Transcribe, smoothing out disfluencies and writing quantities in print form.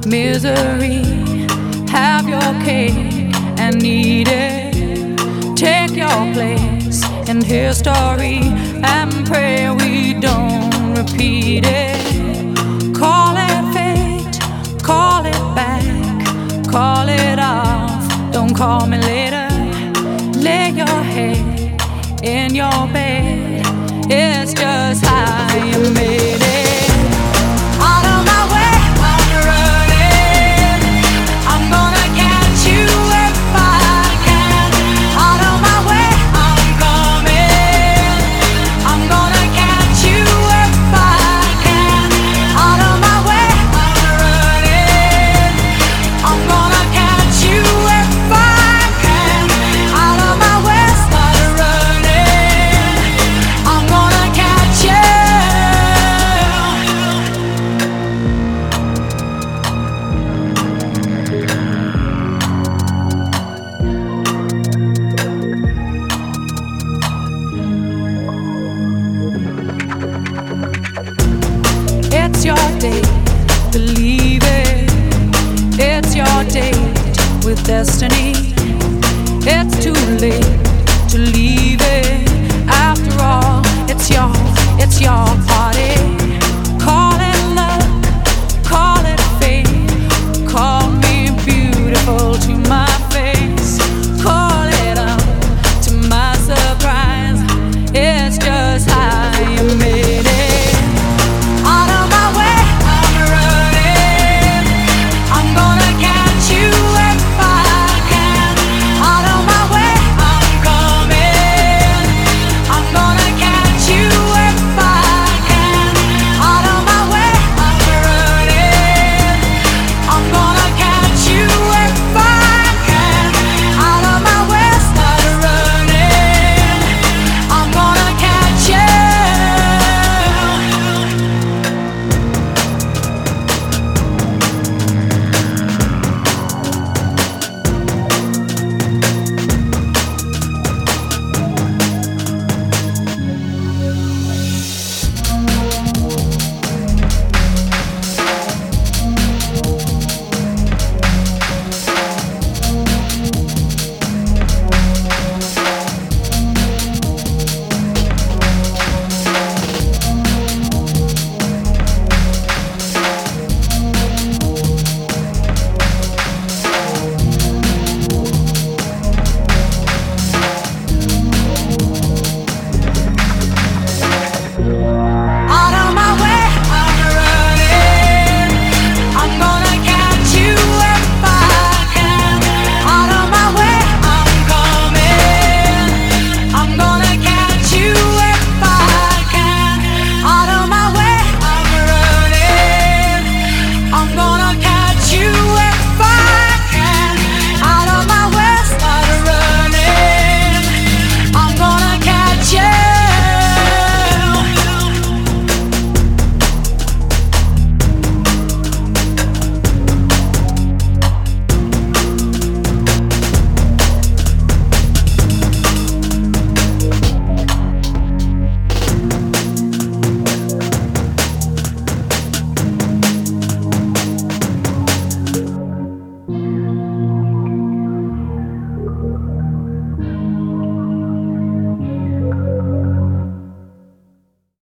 misery. Have your cake and eat it. Take your place in history and pray we don't repeat it. Call it fate, call it back, call it off. Don't call me later. Lay your head in your bed. It's just how you made it. Out of my way, I'm running. I'm gonna catch you if I can. Out of my way, I'm coming. I'm gonna catch you if I can. Out of my way, I'm running. I'm gonna catch you if I can. Out of my way, start running. I'm gonna catch you. It's your day, believe it. It's your date with destiny. It's too late to leave it. After all, it's your